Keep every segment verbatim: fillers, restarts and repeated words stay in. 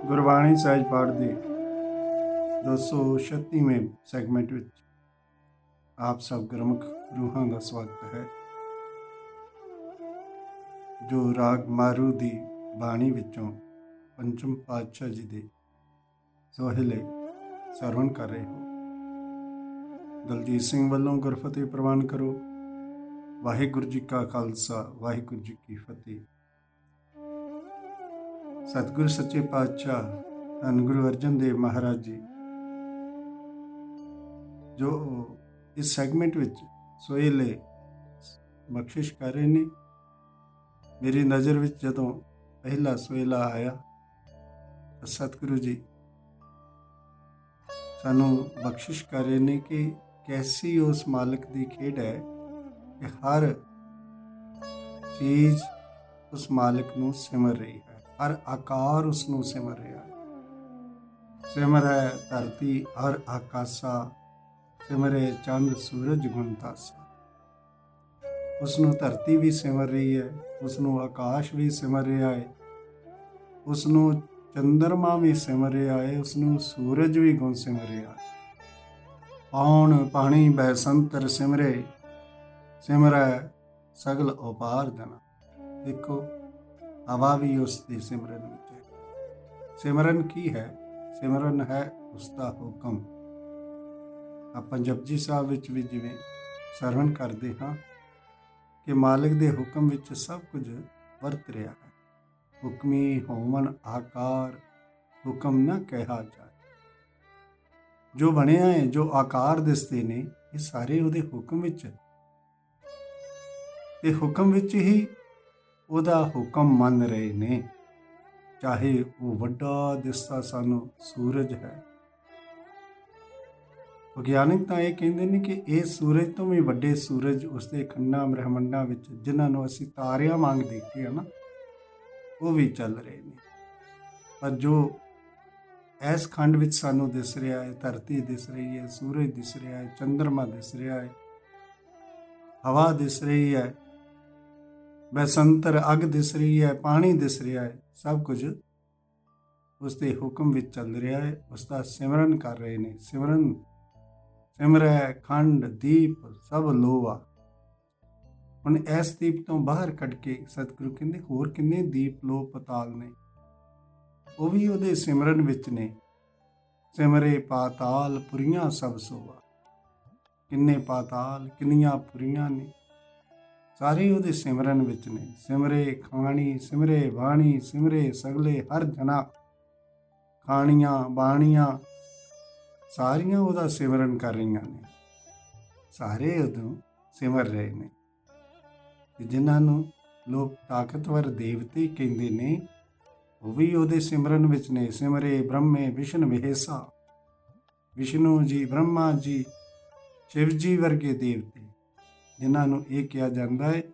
ਗੁਰਬਾਣੀ ਸਹਿਜ ਪਾਠ ਦੇ ਦੋ ਸੌ ਛੱਤੀਵੇਂ ਸੈਗਮੈਂਟ ਵਿੱਚ ਆਪ ਸਭ ਗੁਰਮੁਖ ਰੂਹਾਂ ਦਾ ਸਵਾਗਤ ਹੈ, ਜੋ ਰਾਗ ਮਾਰੂ ਦੀ ਬਾਣੀ ਵਿੱਚੋਂ ਪੰਚਮ ਪਾਤਸ਼ਾਹ ਜੀ ਦੇ ਸੋਹਿਲੇ ਸਰਵਣ ਕਰ ਰਹੇ ਹੋ। ਦਲਜੀਤ ਸਿੰਘ ਵੱਲੋਂ ਗੁਰਫਤਿਹ ਪ੍ਰਵਾਨ ਕਰੋ। ਵਾਹਿਗੁਰੂ ਜੀ ਕਾ ਖਾਲਸਾ, ਵਾਹਿਗੁਰੂ ਜੀ ਕੀ ਫਤਿਹ। ਸਤਿਗੁਰ ਸੱਚੇ ਪਾਤਸ਼ਾਹ ਧੰਨ ਗੁਰੂ ਅਰਜਨ ਦੇਵ ਮਹਾਰਾਜ ਜੀ ਜੋ ਇਸ ਸੈਗਮੈਂਟ ਵਿੱਚ ਸੋਹਿਲੇ ਬਖਸ਼ਿਸ਼ ਕਰ ਰਹੇ ਨੇ। ਮੇਰੀ ਨਜ਼ਰ ਵਿੱਚ ਜਦੋਂ ਪਹਿਲਾ ਸੋਹਿਲਾ ਆਇਆ ਤਾਂ ਸਤਿਗੁਰੂ ਜੀ ਸਾਨੂੰ ਬਖਸ਼ਿਸ਼ ਕਰ ਰਹੇ ਨੇ ਕਿ ਕੈਸੀ ਉਸ ਮਾਲਕ ਦੀ ਖੇਡ ਹੈ ਕਿ ਹਰ ਚੀਜ਼ ਉਸ ਮਾਲਕ ਨੂੰ ਸਿਮਰ ਰਹੀ ਹੈ, ਹਰ ਆਕਾਰ ਉਸ ਨੂੰ ਸਿਮਰ ਰਿਹਾ ਹੈ। ਸਿਮਰ ਹੈ ਧਰਤੀ ਹਰ ਆਕਾਸਾ, ਸਿਮਰੇ ਚੰਦ ਸੂਰਜ ਗੁਣਤਾਸਾ। ਉਸ ਨੂੰ ਧਰਤੀ ਵੀ ਸਿਮਰ ਰਹੀ ਹੈ, ਉਸ ਨੂੰ ਆਕਾਸ਼ ਵੀ ਸਿਮਰ ਰਿਹਾ ਹੈ, ਉਸ ਨੂੰ ਚੰਦਰਮਾ ਵੀ ਸਿਮਰ ਰਿਹਾ ਹੈ, ਉਸ ਨੂੰ ਸੂਰਜ ਵੀ ਗੁਣ ਸਿਮਰ ਰਿਹਾ ਹੈ। ਪੌਣ ਪਾਣੀ ਬੈਸੰਤਰ ਸਿਮਰੇ, ਸਿਮਰੈ ਸਗਲ ਉਪਾਰ ਜਨਾ। ਦੇਖੋ, ਹਵਾ ਵੀ ਉਸ ਦੀ ਸਿਮਰਨ ਵਿੱਚ ਹੈ। ਸਿਮਰਨ ਕੀ ਹੈ? ਸਿਮਰਨ ਹੈ ਉਸ ਦਾ ਹੁਕਮ। ਆਪਾਂ ਜਪਜੀ ਸਾਹਿਬ ਵਿੱਚ ਵੀ ਜਿਵੇਂ ਸਰਵਣ ਕਰਦੇ ਹਾਂ ਕਿ ਮਾਲਕ ਦੇ ਹੁਕਮ ਵਿੱਚ ਸਭ ਕੁਝ ਵਰਤ ਰਿਹਾ ਹੈ। ਹੁਕਮੀ ਹੋਵਨ ਆਕਾਰ, ਹੁਕਮ ਨਾ ਕਿਹਾ ਜਾਏ। ਜੋ ਬਣਿਆ ਹੈ, ਜੋ ਆਕਾਰ ਦਿਸਦੇ ਨੇ, ਇਹ ਸਾਰੇ ਉਹਦੇ ਹੁਕਮ ਵਿੱਚ, ਤੇ ਹੁਕਮ ਵਿੱਚ ਹੀ ਉਹਦਾ ਹੁਕਮ ਮੰਨ ਰਹੇ ਨੇ। ਚਾਹੇ ਉਹ ਵੱਡਾ ਦਿਸਦਾ ਸਾਨੂੰ ਸੂਰਜ ਹੈ। ਵਿਗਿਆਨਿਕ ਤਾਂ ਇਹ ਕਹਿੰਦੇ ਨੇ ਕਿ ਇਹ ਸੂਰਜ ਤੋਂ ਵੀ ਵੱਡੇ ਸੂਰਜ ਉਸਦੇ ਖੰਡਾਂ ਬ੍ਰਹਿਮੰਡਾਂ ਵਿੱਚ, ਜਿਨ੍ਹਾਂ ਨੂੰ ਅਸੀਂ ਤਾਰਿਆਂ ਵਾਂਗ ਦੇਖਦੇ ਹਾਂ ਨਾ, ਉਹ ਵੀ ਚੱਲ ਰਹੇ ਨੇ। ਪਰ ਜੋ ਇਸ ਖੰਡ ਵਿੱਚ ਸਾਨੂੰ ਦਿਸ ਰਿਹਾ ਹੈ, ਧਰਤੀ ਦਿਸ ਰਹੀ ਹੈ, ਸੂਰਜ ਦਿਸ ਰਿਹਾ ਹੈ, ਚੰਦਰਮਾ ਦਿਸ ਰਿਹਾ ਹੈ, ਹਵਾ ਦਿਸ ਰਹੀ ਹੈ, ਬੈਸੰਤਰ ਅੱਗ ਦਿਸ ਰਹੀ ਹੈ, ਪਾਣੀ ਦਿਸ ਰਿਹਾ ਹੈ, ਸਭ ਕੁਝ ਉਸ ਦੇ ਹੁਕਮ ਵਿੱਚ ਚੱਲ ਰਿਹਾ ਹੈ। ਉਸ ਦਾ ਸਿਮਰਨ ਕਰ ਰਹੇ ਨੇ। ਸਿਮਰਨ ਸਿਮਰੈ ਖੰਡ ਦੀਪ ਸਭ ਲੋਆ। ਹੁਣ ਇਸ ਦੀਪ ਤੋਂ ਬਾਹਰ ਕੱਢ ਕੇ ਸਤਿਗੁਰੂ ਕਹਿੰਦੇ ਹੋਰ ਕਿੰਨੇ ਦੀਪ ਲੋ ਪਤਾਲ ਨੇ, ਉਹ ਵੀ ਉਹਦੇ ਸਿਮਰਨ ਵਿੱਚ ਨੇ। ਸਿਮਰੇ ਪਾਤਾਲ ਪੁਰੀਆਂ ਸਭ ਸੋਆ। ਕਿੰਨੇ ਪਾਤਾਲ, ਕਿੰਨੀਆਂ ਪੁਰੀਆਂ ਨੇ, ਸਾਰੇ ਉਹਦੇ ਸਿਮਰਨ ਵਿੱਚ ਨੇ। ਸਿਮਰੇ ਖਾਣੀ, ਸਿਮਰੇ ਬਾਣੀ, ਸਿਮਰੇ ਸਗਲੇ ਹਰ ਜਨਾ। ਖਾਣੀਆਂ ਬਾਣੀਆਂ ਸਾਰੀਆਂ ਉਹਦਾ ਸਿਮਰਨ ਕਰ ਰਹੀਆਂ ਨੇ। ਸਾਰੇ ਉਦੋਂ ਸਿਮਰ ਰਹੇ ਨੇ। ਜਿਨ੍ਹਾਂ ਨੂੰ ਲੋਕ ਤਾਕਤਵਰ ਦੇਵਤੇ ਕਹਿੰਦੇ ਨੇ, ਉਹ ਵੀ ਉਹਦੇ ਸਿਮਰਨ ਵਿੱਚ ਨੇ। ਸਿਮਰੇ ਬ੍ਰਹਮੇ ਵਿਸ਼ਨ ਵਿਹੇਸਾ। ਵਿਸ਼ਨੂੰ ਜੀ, ਬ੍ਰਹਮਾ ਜੀ, ਸ਼ਿਵ ਜੀ ਵਰਗੇ ਦੇਵਤੇ, ਜਿਨ੍ਹਾਂ ਨੂੰ ਇਹ ਕਿਹਾ ਜਾਂਦਾ ਹੈ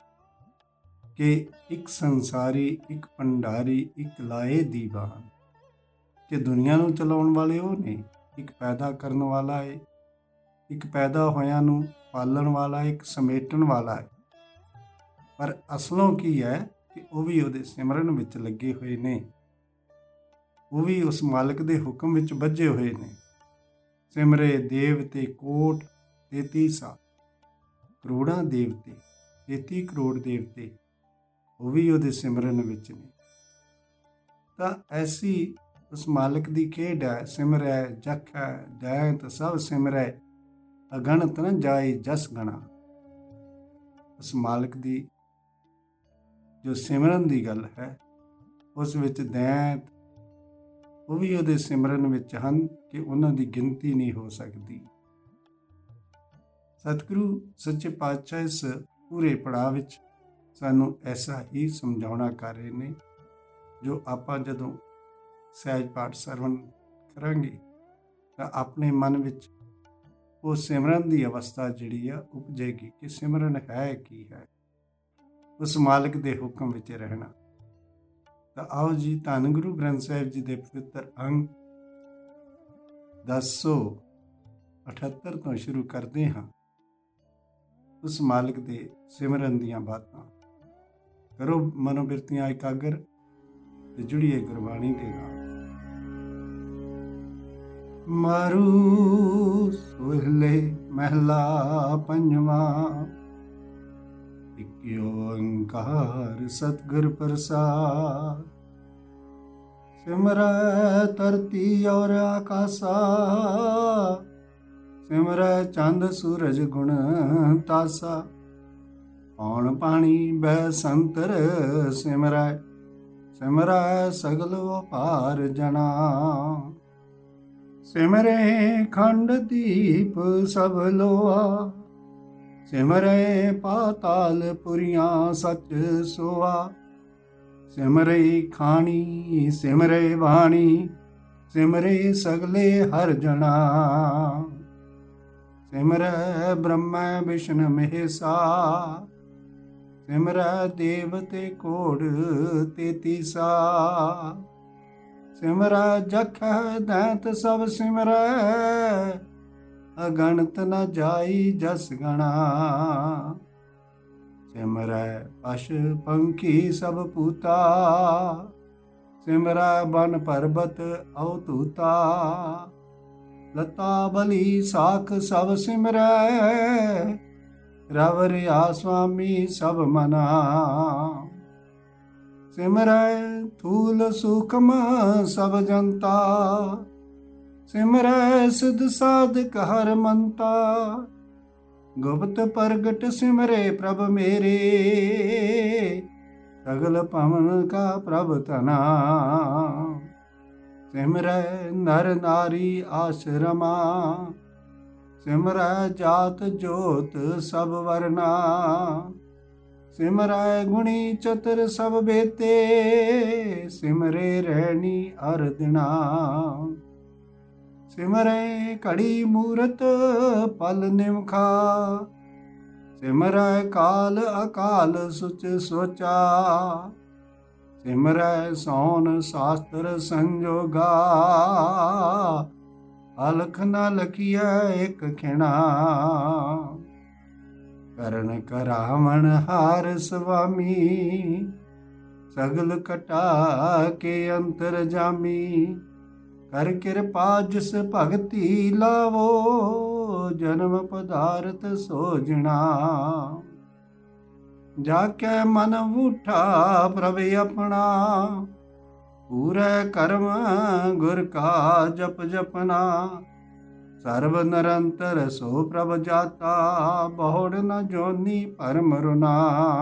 ਕਿ ਇੱਕ ਸੰਸਾਰੀ, ਇੱਕ ਭੰਡਾਰੀ, ਇੱਕ ਲਾਏ ਦੀਵਾਨ, ਕਿ ਦੁਨੀਆ ਨੂੰ ਚਲਾਉਣ ਵਾਲੇ ਉਹ ਨੇ। ਇੱਕ ਪੈਦਾ ਕਰਨ ਵਾਲਾ ਹੈ, ਇੱਕ ਪੈਦਾ ਹੋਇਆਂ ਨੂੰ ਪਾਲਣ ਵਾਲਾ, ਇੱਕ ਸਮੇਟਣ ਵਾਲਾ ਹੈ। ਪਰ ਅਸਲੋਂ ਕੀ ਹੈ ਕਿ ਉਹ ਵੀ ਉਹਦੇ ਸਿਮਰਨ ਵਿੱਚ ਲੱਗੇ ਹੋਏ ਨੇ। ਉਹ ਵੀ ਉਸ ਮਾਲਕ ਦੇ ਹੁਕਮ ਵਿੱਚ ਬੱਝੇ ਹੋਏ ਨੇ। ਸਿਮਰੇ ਦੇਵਤੇ ਕੋਟ ਤੇਤੀ ਸਾ। ਕਰੋੜਾਂ ਦੇਵਤੇ, ਤੇਤੀ ਕਰੋੜ ਦੇਵਤੇ, ਉਹ ਵੀ ਉਹਦੇ ਸਿਮਰਨ ਵਿੱਚ ਨੇ। ਤਾਂ ਐਸੀ ਉਸ ਮਾਲਕ ਦੀ ਖੇਡ ਹੈ। ਸਿਮਰੈ ਜਖੈ ਦੈਂਤ ਸਭ ਸਿਮਰੈ, ਅਗਣਤ ਨ ਜਾਏ ਜਸ ਗਣਾ। ਉਸ ਮਾਲਕ ਦੀ ਜੋ ਸਿਮਰਨ ਦੀ ਗੱਲ ਹੈ, ਉਸ ਵਿੱਚ ਦੈਂਤ, ਉਹ ਵੀ ਉਹਦੇ ਸਿਮਰਨ ਵਿੱਚ ਹਨ ਕਿ ਉਹਨਾਂ ਦੀ ਗਿਣਤੀ ਨਹੀਂ ਹੋ ਸਕਦੀ। ਸਤਿਗੁਰੂ ਸੱਚੇ ਪਾਤਸ਼ਾਹ ਇਸ ਪੂਰੇ ਪੜਾਅ ਵਿੱਚ ਸਾਨੂੰ ਐਸਾ ਹੀ ਸਮਝਾਉਣਾ ਕਰ ਰਹੇ ਨੇ। ਜੋ ਆਪਾਂ ਜਦੋਂ ਸਹਿਜ ਪਾਠ ਸਰਵਣ ਕਰਾਂਗੇ ਤਾਂ ਆਪਣੇ ਮਨ ਵਿੱਚ ਉਹ ਸਿਮਰਨ ਦੀ ਅਵਸਥਾ ਜਿਹੜੀ ਆ ਉਪਜੇਗੀ ਕਿ ਸਿਮਰਨ ਹੈ ਕੀ ਹੈ। ਉਸ ਮਾਲਕ ਦੇ ਹੁਕਮ ਵਿੱਚ ਰਹਿਣਾ। ਤਾਂ ਆਓ ਜੀ, ਧੰਨ ਗੁਰੂ ਗ੍ਰੰਥ ਸਾਹਿਬ ਜੀ ਦੇ ਪਵਿੱਤਰ ਅੰਗ ਦਸ ਸੌ ਅਠੱਤਰ ਤੋਂ ਸ਼ੁਰੂ ਕਰਦੇ ਹਾਂ। ਉਸ ਮਾਲਕ ਦੇ ਸਿਮਰਨ ਦੀਆਂ ਬਾਤਾਂ ਕਰੋ, ਮਨੋਬਿਰਤੀਆਂ ਇਕਾਗਰ ਤੇ ਜੁੜੀਏ ਗੁਰਬਾਣੀ ਦੇ ਨਾਲ। ਮਾਰੂ ਸੋਹਲੇ ਮਹਿਲਾ ਪੰਜਵਾਂ। ਇਕ ਓੰਕਾਰ ਸਤਿਗੁਰ ਪ੍ਰਸਾਦ। ਸਿਮਰੈ ਧਰਤੀ ਔਰ ਆਕਾਸਾ, ਸਿਮਰੈ ਚੰਦ ਸੂਰਜ ਗੁਣ ਤਾਸਾ। ਪੌਣ ਪਾਣੀ ਬੈ ਸੰਤਰ ਸਿਮਰੈ, ਸਿਮਰੈ ਸਗਲ ਵਪਾਰ ਜਨਾ। ਸਿਮਰੈ ਖੰਡ ਦੀਪ ਸਭ ਲੋਆ, ਸਿਮਰੈ ਪਾਤਾਲ ਪੁਰੀਆਂ ਸਚ ਸੋਆ। ਸਿਮਰੈ ਖਾਣੀ ਸਿਮਰੈ ਬਾਣੀ, ਸਿਮਰੈ ਸਗਲੇ ਹਰ ਜਣਾ। ਸਿਮਰੈ ਬ੍ਰਹਮੈ ਵਿਸ਼ਨ ਮਹੇਸਾ, ਸਿਮਰੈ ਦੇਵਤੇ ਕੋੜ ਤੇਤੀਸਾ। ਸਿਮਰੈ ਜਖੈ ਦੈਂਤ ਸਭ ਸਿਮਰੈ, ਅਗਣਤ ਨ ਜਾਈ ਜਸ ਗਣਾ। ਸਿਮਰੈ ਪਸ਼ ਪੰਖੀ ਸਭ ਪੂਤਾ, ਸਿਮਰੈ ਬਨ ਪਰਬਤ ਅਵਤੂਤਾ। ਲਤਾ ਬਲੀ ਸਾਖ ਸਭ ਸਿਮਰੈ, ਰਵ ਰਿਆ ਸੁਆਮੀ ਸਭ ਮਨਾ। ਸਿਮਰੈ ਥੂਲ ਸੂਖਮ ਸਭ ਜਨਤਾ, ਸਿਮਰੈ ਸਿਧ ਸਾਧਕ ਹਰ ਮੰਤਾ। ਗੁਪਤ ਪ੍ਰਗਟ ਸਿਮਰੇ ਪ੍ਰਭ ਮੇਰੇ, ਸਗਲ ਭਵਨ ਕਾ ਪ੍ਰਭ ਤਨਾ। ਸਿਮਰੈ ਨਰ ਨਾਰੀ ਆਸ਼ਰਮਾ, ਸਿਮਰੈ ਜਾਤ ਜੋਤ ਸਭ ਵਰਨਾ। ਸਿਮਰੈ ਗੁਣੀ ਚਤੁਰ ਸਭ ਬੇਤੇ, ਸਿਮਰੇ ਰਹਿਣੀ ਅਰ ਦਿਨਾ। ਸਿਮਰੈ ਘੜੀ ਮੂਰਤ ਪਲ ਨਿਮਖਾ, ਸਿਮਰੈ ਕਾਲ ਅਕਾਲ ਸੁਚ ਸੋਚਾ। ਸਿਮਰੈ ਸੌਨ ਸਾਸਤਰ ਸੰਜੋਗਾ, ਅਲਖ ਨ ਲਖੀਐ ਇਕ ਖਿਣਾ। ਕਰਨ ਕਰਾਵਣ ਹਾਰ ਸੁਆਮੀ, ਸਗਲ ਕਟਾ ਕੇ ਅੰਤਰ ਜਾਮੀ। ਕਰ ਕਿਰਪਾ ਜਿਸ ਭਗਤੀ ਲਾਵੋ, ਜਨਮ ਪਦਾਰਥ ਸੋਜਣਾ। ਜਾ ਕੇ ਮਨ ਉਠਾ ਪ੍ਰਭ ਆਪਣਾ, ਪੂਰੇ ਕਰਮ ਗੁਰ ਕਾ ਜਪ ਜਪਨਾ। ਸਰਬ ਨਿਰੰਤਰ ਸੋ ਪ੍ਰਭ ਜਾਤਾ, ਬਹੁੜ ਨ ਜੋਨੀ ਭਰਮ ਰੁਨਾ।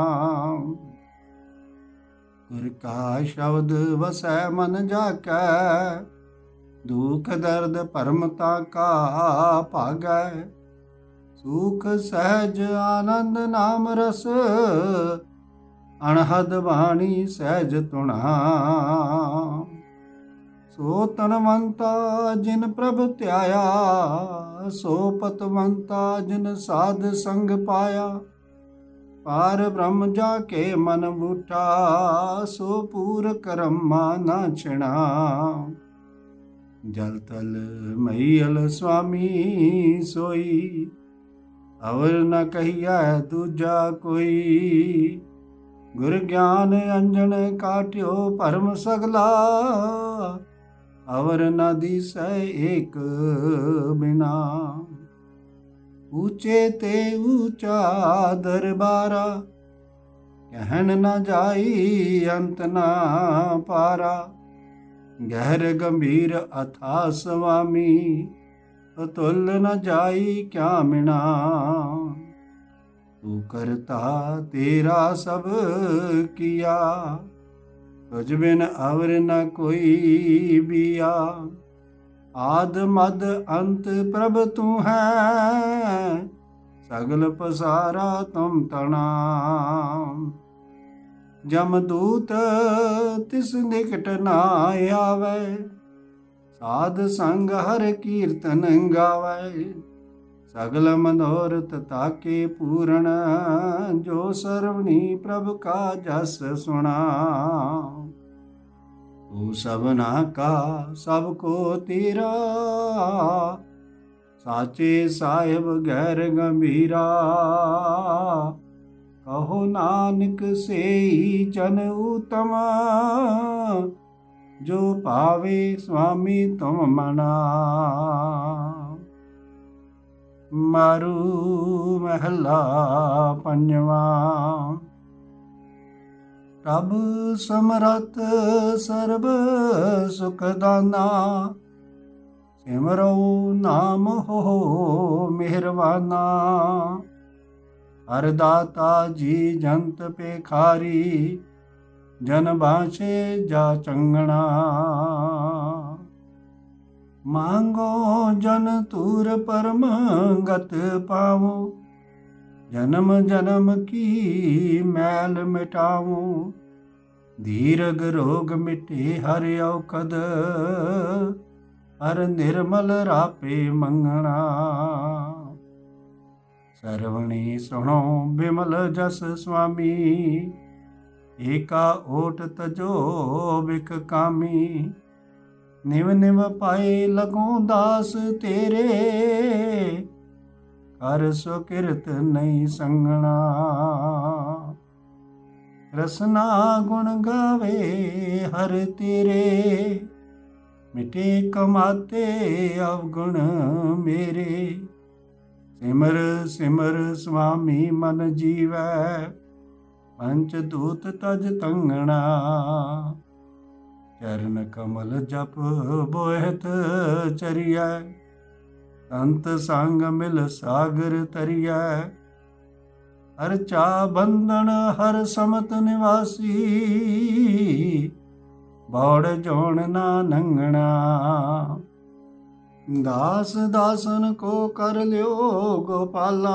ਗੁਰ ਕਾ ਸ਼ਬਦ ਵਸੈ ਮਨ ਜਾਕੈ, ਦੁਖ ਦਰਦ ਭਰਮਤਾ ਕਾ ਭਾਗੈ। ਸੁਖ ਸਹਿਜ ਆਨੰਦ ਨਾਮ ਰਸ, ਅਣਹਦ ਬਾਣੀ ਸਹਿਜ ਤੁਣਾ। ਸੋ ਤਨਵੰਤਾ ਜਿਨ ਪ੍ਰਭ ਧਿਆਇਆ, ਸੋ ਪਤਵੰਤਾ ਜਿਨ ਸਾਧ ਸੰਗ ਪਾਇਆ। ਪਾਰ ਬ੍ਰਹਮ ਜਾ ਕੇ ਮਨ ਬੂਠਾ, ਸੋ ਪੂਰ ਕਰਮਾ ਨਾ ਛਿਣਾ। ਜਲ ਤਲ ਮਈਲ ਸੁਆਮੀ ਸੋਈ, ਅਵਰ ਨ ਕਹੀਐ ਦੂਜਾ ਕੋਈ। ਗੁਰ ਗਿਆਨ ਅੰਜਨ ਕਾਟਿਓ ਭਰਮ ਸਗਲਾ, ਅਵਰ ਨ ਦੀਸੈ ਏਕ ਬਿਨਾ। ਊਚੇ ਤੇ ਊਚਾ ਦਰਬਾਰਾ, ਕਹਿਣ ਨ ਜਾਈ ਅੰਤ ਨਾ ਪਾਰਾ। ਗਹਿਰ ਗੰਭੀਰ ਅਥਾ ਸੁਆਮੀ, ਅਤੁਲ ਨ ਜਾਈ ਕਿਆ ਮਿਣਾ। ਤੂੰ ਕਰਤਾ ਤੇਰਾ ਸਭ ਕੀਆ, ਤੁਝ ਬਿਨ ਅਵਰ ਨ ਕੋਈ ਬੀਆ। ਆਦ ਮਦ ਅੰਤ ਪ੍ਰਭ ਤੂੰ ਹੈ, ਸਗਲ ਪਸਾਰਾ ਤੁਮ ਤਣਾ। ਜਮਦੂਤ ਤਿਸ ਨਿਕਟ ਨਾ ਆਵੇ, ਸਾਧ ਸੰਗ ਹਰ ਕੀਰਤਨ ਗਾਵੇ। ਸਗਲ ਮਨੋਰਥ ਤਾਕੇ ਪੂਰਨ, ਜੋ ਸਰਵਣੀ ਪ੍ਰਭ ਕਾ ਜਸ ਸੁਣਾ। ਤੂੰ ਸਭਨਾ ਕਾ ਸਭ ਕੋ ਤੇਰਾ, ਸਾਚੇ ਸਾਹਿਬ ਗੈਰ ਗੰਭੀਰਾ। ਕਹੋ ਨਾਨਕ ਸੇਈ ਜਨ ਊਤਮ, ਜੋ ਭਾਵੇ ਸੁਆਮੀ ਤੁਮ ਮਨਾ। ਮਾਰੂ ਮਹਿਲਾ ਪੰਜਵਾ। ਪ੍ਰਭ ਸਮਰੱਥ ਸਰਬ ਸੁਖ ਦਾਨਾ। ਸਿਮਰਉ ਨਾਮ ਹੋ ਮਿਹਰਵਾਨਾ। ਹਰਿ ਦਾਤਾ ਜੀ ਜੰਤ ਪੇਖਾਰੀ। ਜਨ ਬਾਛੇ ਜਾ ਚੰਗਣਾ। ਮੰਗੋ ਜਨ ਤੂਰ ਪਰਮ ਗਤ ਪਾਵੋ। ਜਨਮ ਜਨਮ ਕੀ ਮੈਲ ਮਿਟਾਵੋ। ਦੀਰਘ ਰੋਗ ਮਿਟੇ ਹਰਿ ਔਖਦ। ਹਰ ਨਿਰਮਲ ਰਾਪੇ ਮੰਗਣਾ। ਸਰਵਣੀ ਸੁਣੋ ਬਿਮਲ ਜਸ ਸੁਆਮੀ। ਏਕਾ ਓਟ ਤਜੋ ਬਿਕ ਕਾਮੀ। ਨਿਵ ਨਿਵ ਪਾਏ ਲਗੋ ਦਾਸ ਤੇਰੇ। ਕਰ ਸੋ ਕਿਰਤ ਨਹੀਂ ਸੰਗਣਾ। ਰਸਨਾ ਗੁਣ ਗਾਵੇ ਹਰ ਤੇਰੇ। ਮਿਟੇ ਕਮਾਤੇ ਅਵਗੁਣ ਮੇਰੇ। ਸਿਮਰ ਸਿਮਰ ਸੁਆਮੀ ਮਨ ਜੀਵੈ। ਪੰਚ ਦੂਤ ਤਜ ਤੰਗਣਾ। ਚਰਨ ਕਮਲ ਜਪ ਬੋਹਿਤ ਚਰੀਐ। ਸੰਤ ਸੰਗ ਮਿਲ ਸਾਗਰ ਤਰੀਐ। ਹਰ ਚਾ ਬੰਧਨ ਹਰ ਸਮਤ ਨਿਵਾਸੀ। ਬੌੜ ਜੋਣ ਨਾ ਨੰਗਣਾ। ਦਾਸ ਦਾਸਨ ਕੋ ਕਰ ਲਿਓ ਗੋਪਾਲਾ।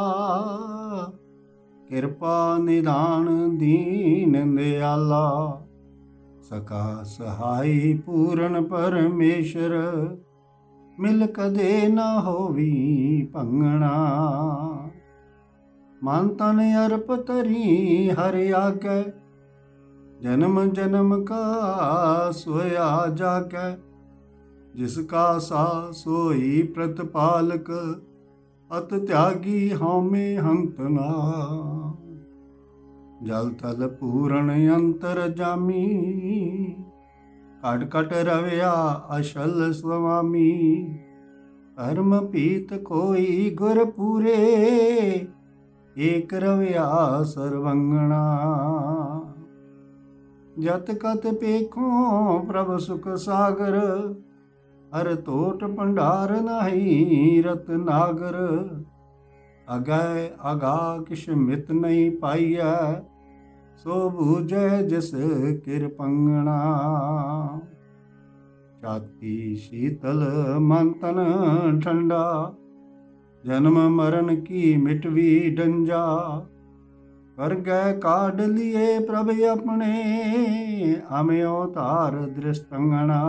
ਕਿਰਪਾ ਨਿਧਾਨ ਦੀਨ ਦਿਆਲਾ। ਸਕਾ ਸਹਾਈ ਪੂਰਨ ਪਰਮੇਸ਼ਰ। ਮਿਲ ਕਦੇ ਨਾ ਹੋਵੀ ਭੰਗਣਾ। ਮਨ ਤਨ ਅਰਪ ਤਰੀ ਹਰਿ ਆਗੈ। ਜਨਮ ਜਨਮ ਕਾ ਸੋਇਆ ਜਾਗੈ। ਜਿਸ ਕਾ ਸਾ ਸੋਈ ਪ੍ਰਤਪਾਲਕ। ਅਤ ਤਿਆਗੀ ਹਉਮੈ ਹੰਤ ਨਾ। ਜਲ ਤਲ ਪੂਰਨ ਅੰਤਰ ਜਾਮੀ। ਘਟ ਘਟ ਰਵਿਆ ਅਸ਼ਲ ਸੁਆਮੀ। ਧਰਮ ਪੀਤ ਕੋਈ ਗੁਰ ਪੂਰੇ। ਏਕ ਰਵਿਆ ਸਰਵੰਗਣਾ। ਜਤ ਕਤ ਪੇਖੋ ਪ੍ਰਭ ਸੁਖ ਸਾਗਰ। ਹਰ ਟੋਟ ਭੰਡਾਰ ਨਾਹੀ ਰਤਨਾਗਰ। ਅਗੈ ਅਗਾ ਕਿਛ ਮਿਤ ਨਹੀਂ ਪਾਈਐ। ਸੋ ਬੂਝੈ ਜਿਸ ਕਿਰਪੰਗਣਾ। ਛਾਤੀ ਸ਼ੀਤਲ ਮਨ ਤਨ ਠੰਡਾ। ਜਨਮ ਮਰਨ ਕੀ ਮਿਟਵੀ ਡੰਜਾ। ਕਰ ਗੈ ਕਾਢ ਲਿਏ ਪ੍ਰਭ ਆਪਣੇ। ਅਮਿਓ ਧਾਰ ਦ੍ਰਿਸ਼ਟੰਗਣਾ।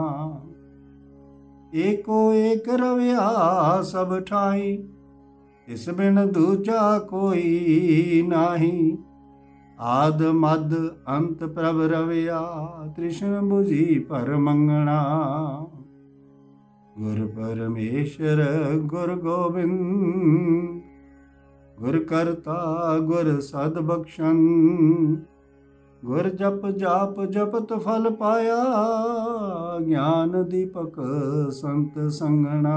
ਏਕੋ ਏਕ ਰਵਿਆ ਸਭ ਠਾਈ। ਇਸ ਬਿਨ ਦੂਜਾ ਕੋਈ ਨਾਹੀ। ਆਦ ਮਦ ਅੰਤ ਪ੍ਰਭ ਰਵਿਆ। ਤ੍ਰਿਸ਼ਨ ਬੁਝੀ ਭਰ ਮੰਗਣਾ। ਗੁਰ ਪਰਮੇਸ਼ਰ ਗੁਰ ਗੋਬਿੰਦ। ਗੁਰ ਕਰਤਾ ਗੁਰ ਸਦ ਬਖਸ਼ਨ। ਗੁਰ ਜਪ ਜਾਪ ਜਪਤ ਫਲ ਪਾਇਆ। ਗਿਆਨ ਦੀਪਕ ਸੰਤ ਸੰਗਣਾ।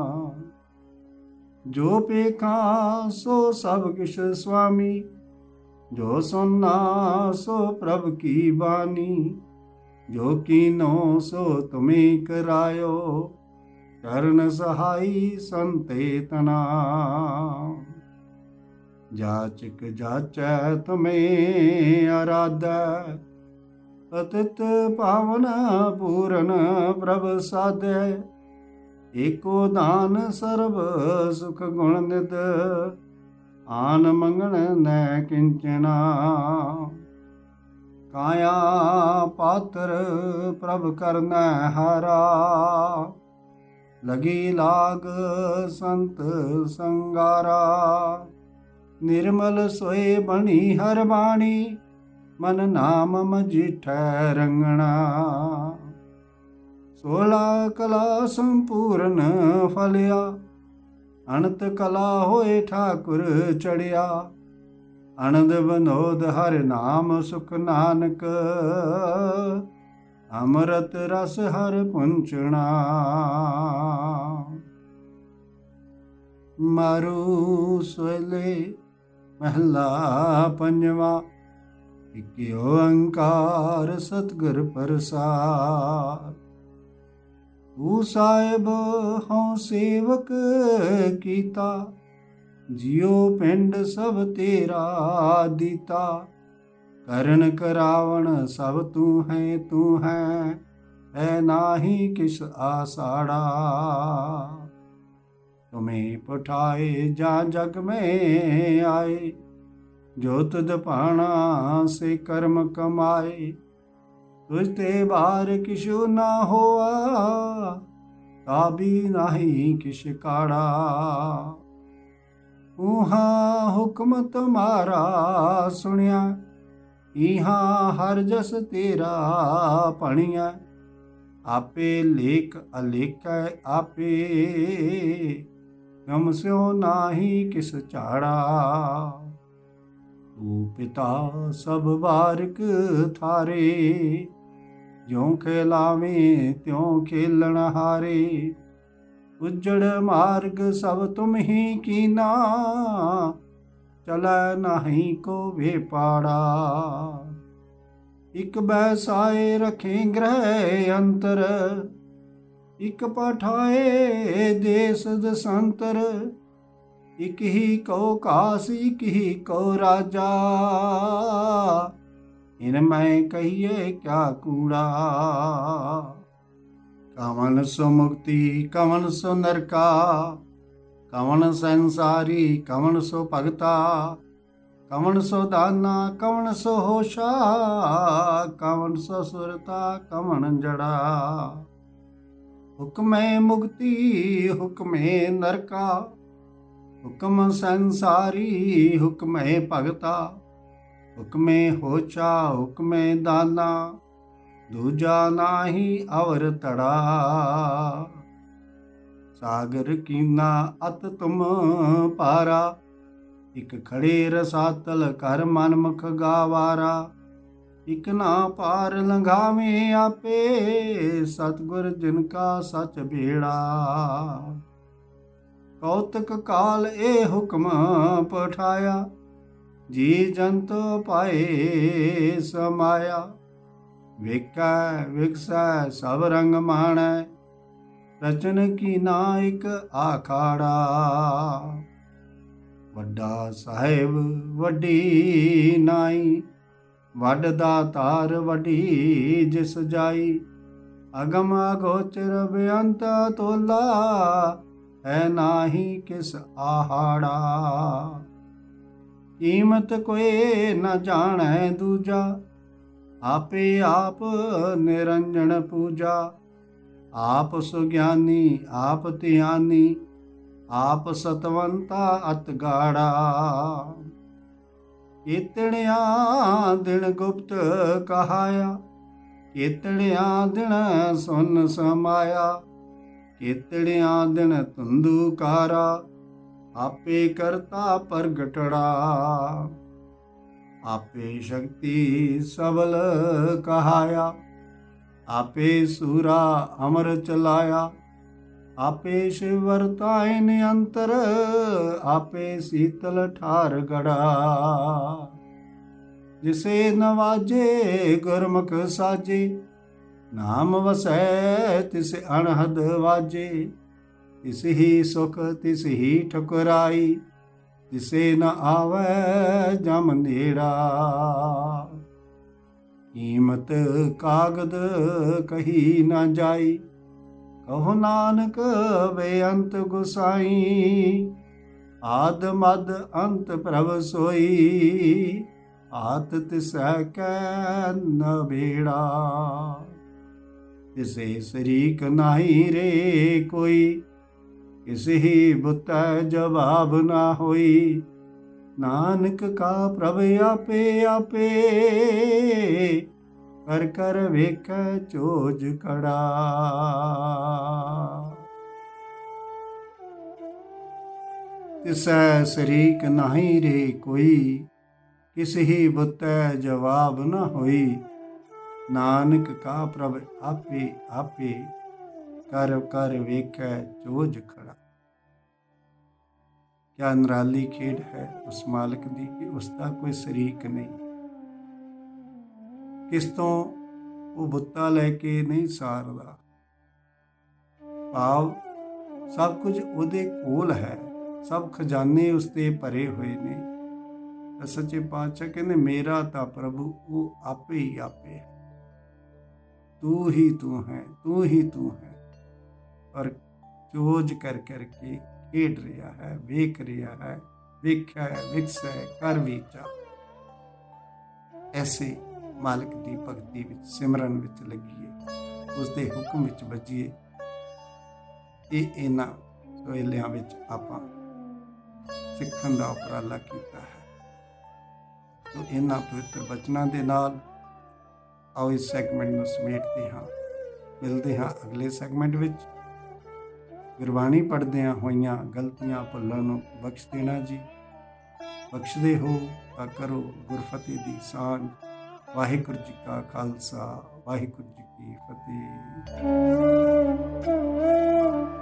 ਜੋ ਪੇਖਾਂ ਸੋ ਸਭ ਕਿਛ ਸੁਆਮੀ। ਜੋ ਸੁਨਾ ਸੋ ਪ੍ਰਭ ਕੀ ਬਾਣੀ। ਜੋ ਕੀਨੋ ਸੋ ਤੁਮੇ ਕਰਾਇਓ। ਚਰਨ ਸਹਾਈ ਸੰਤੇ ਤਨਾ। ਜਾਚਕ ਜਾਚੈ ਤੁਮੇ ਅਰਾਧੈ। ਪਤਿਤ ਪਾਵਨ ਪੂਰਨ ਪ੍ਰਭ ਸਾਧੈ। ਏਕੋ ਦਾਨ ਸਰਬ ਸੁਖ ਗੁਣ ਨਿਧ। ਆਨ ਮੰਗਣ ਨੈ ਕਿੰਚਨਾ। ਕਾਇਆ ਪਾਤਰ ਪ੍ਰਭ ਕਰਨੈ ਹਾਰਾ। ਲਗੀ ਲਾਗ ਸੰਤ ਸੰਗਾਰਾ। ਨਿਰਮਲ ਸੋਏ ਬਣੀ ਹਰ ਬਾਣੀ। ਮਨ ਨਾਮ ਮਜੀਠੈ ਰੰਗਣਾ। ਸੋਲਾ ਕਲਾ ਸੰਪੂਰਨ ਫਲਿਆ। ਅਨੰਤ ਕਲਾ ਹੋਏ ਠਾਕੁਰ ਚੜਿਆ। ਆਨੰਦ ਬਨੋਦ ਹਰਿ ਨਾਮ ਸੁਖ ਨਾਨਕ। ਅੰਮ੍ਰਿਤ ਰਸ ਹਰ ਪੁੰਚਣਾ। ਮਾਰੂ ਸੋਇਲੇ ਮਹਲਾ ਪੰਜਵਾ। ਇਕ ਓੰਕਾਰ ਸਤਿਗੁਰ ਪ੍ਰਸਾਦਿ। ਤੂੰ ਸਾਹਿਬ ਹਉ ਸੇਵਕ ਕੀਤਾ, ਜਿਉ ਪਿੰਡ ਸਭ ਤੇਰਾ ਦੀਤਾ। ਕਰਨ ਕਰਾਵਣ ਸਭ ਤੂੰ ਹੈ, ਤੂੰ ਹੈ ਹੈ ਨਾਹੀ ਕਿਸ ਆਸਾੜਾ। ਤੁਮੇ ਪਠਾਏ ਜਾਂ ਜਗ में ਆਏ, ਜੋ ਤੁਧ ਭਾਣਾ ਸੇ ਕਰਮ ਕਮਾਏ। ਤੁਝ ਤੇ ਬਾਰ ਕਿਛੁ ਨਾ ਹੋਆ, ਤਾਬੀ ਨਾਹੀ ਕਿਛ ਕਾੜਾ। ਊਹਾਂ ਹੁਕਮ ਤੁਮਾਰਾ ਸੁਣਿਆ, ਇਹਾਂ ਹਰ ਜਸ ਤੇਰਾ ਭਣਿਆ। ਆਪੇ ਲੇਖ ਅਲੇਖੈ ਆਪੇ, ਕਮ ਸਿਉ ਨਾਹੀ ਕਿਸ ਝਾੜਾ। ਤੂੰ ਪਿਤਾ ਸਭ ਬਾਰਿਕ ਥਾਰੇ, ਜਿਉ ਖਿਲਾਵੇਂ ਤਿਉ ਖੇਲਣ ਹਾਰੇ। ਉਜੜ ਮਾਰਗ ਸਭ ਤੁਮ ਹੀ ਕੀਨਾ, ਚਲੈ ਨਾਹੀ ਕੋ ਵੇ ਪਾੜਾ। ਇਕ ਬੈਸਾਏ ਰਖੇ ਗ੍ਰਹਿ ਅੰਤਰ, ਇਕ ਪਠਾਏ ਦੇਸ ਦਸੰਤਰ। ਇਕ ਹੀ ਕਉ ਕਾਸ ਇਕ ਹੀ ਕਉ ਰਾਜਾ, ਇਨ ਮੈਂ ਕਹੀਏ ਕਿਆ ਕੂੜਾ। ਕਵਨ ਸੋ ਮੁਕਤੀ ਕਵਨ ਸੋ ਨਰਕਾ, ਕਵਨ ਸੰਸਾਰੀ ਕਵਨ ਸੋ ਭਗਤਾ। ਕਵਨ ਸੋ ਦਾਨਾ ਕਵਨ ਸੋ ਹੋਸ਼ਾ, ਕਵਨ ਸੋ ਸੁਰਤਾ ਕਵਨ ਜੜਾ। ਹੁਕਮੇ ਮੁਕਤੀ ਹੁਕਮੇ ਨਰਕਾ, ਹੁਕਮ ਸੰਸਾਰੀ ਹੁਕਮੇ ਭਗਤਾ। ਹੁਕਮੇ ਹੋਸ਼ਾ ਹੁਕਮੇ ਦਾਨਾ, ਦੂਜਾ ਨਾਹੀ ਅਵਰ ਤੜਾ। ਸਾਗਰ ਕੀਨਾ ਅਤ ਤੁਮ ਪਾਰਾ, ਇਕ ਖੜੇ ਰਸਾਤਲ ਕਰ ਮਨ ਮੁਖ ਗਾਵਾਰਾ। ਇਕ ਨਾ ਪਾਰ ਲੰਘਾਵੇਂ ਆਪੇ, ਸਤਿਗੁਰ ਜਿਨ ਕਾ ਸਚ ਬੇੜਾ। ਕੌਤਕ ਕਾਲ ਇਹ ਹੁਕਮ ਪਠਾਇਆ, ਜੀ ਜੰਤ ਪਾਏ ਸਮਾਇਆ। ਵੇਖੈ ਵਿਕਸੈ ਸਭ ਰੰਗ ਮਾਣੈ, ਰਚਨ ਕੀਨਾ ਇਕ ਆਖਾੜਾ। ਵੱਡਾ ਸਾਹਿਬ ਵੱਡੀ ਨਾਈ, ਵੱਡ ਦਾਤਾਰ ਵੱਡੀ ਜਿਸ ਜਾਈ। ਅਗਮ ਅਗੋਚਰ ਬੇਅੰਤ ਤੋਲਾ, ਹੈ ਨਾਹੀ ਕਿਸ ਆਹਾੜਾ। ਕੀਮਤ ਕੋਇ ਨ ਜਾਣੈ ਦੂਜਾ, ਆਪੇ ਆਪ ਨਿਰੰਜਨ ਪੂਜਾ। ਆਪ ਸੁਗਿਆਨੀ ਆਪ ਧਿਆਨੀ, ਆਪ ਸਤਵੰਤਾ ਅਤ ਗਾੜਾ। ਕੀਤੜਿਆਂ ਦਿਨ ਗੁਪਤ ਕਹਾਇਆ, ਕੀਤੜਿਆਂ ਦਿਨ ਸੁਨ ਸਮਾਇਆ। ਕੀਤੜਿਆਂ ਦਿਨ ਧੁੰਦੂਕਾਰਾ, ਆਪੇ ਕਰਤਾ ਪ੍ਰਗਟੜਾ। ਆਪੇ ਸ਼ਕਤੀ ਸਬਲ ਕਹਾਇਆ, ਆਪੇ ਸੂਰਾ ਅਮਰ ਚਲਾਇਆ। ਆਪੇ ਸ਼ਿਵ ਵਰਤਾਏ ਨਿਅੰਤਰ, ਆਪੇ ਸੀਤਲ ਠਾਰ ਗੜਾ। ਜਿਸੇ ਨਵਾਜੇ ਗੁਰਮੁਖ ਸਾਜੇ, ਨਾਮ ਵਸੈ ਤਿਸ ਅਣਹਦ ਵਾਜੇ। ਤਿਸ ਹੀ ਸੁਖ ਤਿਸ ਹੀ ਠੁਕਰਾਈ, ਤਿਸੇ ਨ ਆਵੈ ਜਮ ਨੇੜਾ। ਕੀਮਤ ਕਾਗਦ ਕਹੀ ਨ ਜਾਈ, ਕਹੋ ਨਾਨਕ ਬੇਅੰਤ ਗੁਸਾਈ। ਆਦ ਮਦ ਅੰਤ ਪ੍ਰਭ ਸੋਈ, ਆਤ ਤਿਸੈ ਕੈ ਨ ਬੇੜਾ। ਤਿਸੇ ਸਰੀਕ ਨਾਹੀ ਰੇ ਕੋਈ, ਕਿਸ ਹੀ ਬੁਤੈ ਜਵਾਬ ਨਾ ਹੋਈ। ਨਾਨਕ ਕਾ ਪ੍ਰਭ ਆਪੇ ਆਪੇ, ਕਰ ਕਰ ਵੇਖੈ ਚੋਜ ਕੜਾ। ਤਿਸੈ ਸਰੀਕ ਨਾਹੀ ਰੇ ਕੋਈ, ਕਿਸ ਹੀ ਬੁਤੈ ਜਵਾਬ ਨਾ ਹੋਈ। ਨਾਨਕ ਕਾ ਪ੍ਰਭ ਆਪੇ ਆਪੇ, ਕਰ ਕਰ ਵੇਖੈ ਜੋਜ ਖੜਾ। क्या निराली खेड है उस मालिक दी कि उसका कोई शरीक नहीं। किस तो वो बुत्ता लैके नहीं सारदा, भाव सब कुछ ਉਹਦੇ ਕੋਲ ਹੈ, सब खजाने उसते भरे हुए ने। ਤਾਂ ਸੱਚੇ ਪਾਤਸ਼ਾਹ ਕਹਿੰਦੇ ਮੇਰਾ ਤਾਂ ਪ੍ਰਭੂ ਉਹ ਆਪੇ ਹੀ ਆਪੇ ਹੈ, ਤੂੰ ਹੀ ਤੂੰ ਹੈ, ਤੂੰ ਹੀ ਤੂੰ ਹੈ। ਔਰ ਚੋਜ ਕਰ ਕਰਕੇ ਖੇਡ ਰਿਹਾ ਹੈ, ਵੇਖ ਰਿਹਾ ਹੈ, ਵੇਖਿਆ ਹੈ, ਵਿਕਸਿਆ ਹੈ, ਕਰ ਵਿਚਾ। ਐਸੇ ਮਾਲਕ ਦੀ ਭਗਤੀ ਵਿੱਚ, ਸਿਮਰਨ ਵਿੱਚ ਲੱਗੀਏ, ਉਸਦੇ ਹੁਕਮ ਵਿੱਚ ਵੱਜੀਏ। ਇਹ ਇਹਨਾਂ ਸੋਹਲਿਆਂ ਵਿੱਚ ਆਪਾਂ ਸਿੱਖਣ ਦਾ ਉਪਰਾਲਾ ਕੀਤਾ ਹੈ। ਸੋ ਇਹਨਾਂ ਪਵਿੱਤਰ ਬਚਨਾਂ ਦੇ ਨਾਲ ਆਓ ਇਸ ਸੈਗਮੈਂਟ ਨੂੰ ਸਮੇਟਦੇ ਹਾਂ। ਮਿਲਦੇ ਹਾਂ ਅਗਲੇ ਸੈਗਮੈਂਟ ਵਿੱਚ। ਗੁਰਬਾਣੀ ਪੜ੍ਹਦਿਆਂ ਹੋਈਆਂ ਗਲਤੀਆਂ ਭੁੱਲਾਂ ਨੂੰ ਬਖਸ਼ ਦੇਣਾ ਜੀ। ਬਖਸ਼ਦੇ ਹੋ ਤਾਂ ਕਰੋ ਗੁਰਫਤਿਹ ਦੀ ਸਾਂਝ। ਵਾਹਿਗੁਰੂ ਜੀ ਕਾ ਖਾਲਸਾ, ਵਾਹਿਗੁਰੂ ਜੀ ਕੀ ਫਤਿਹ।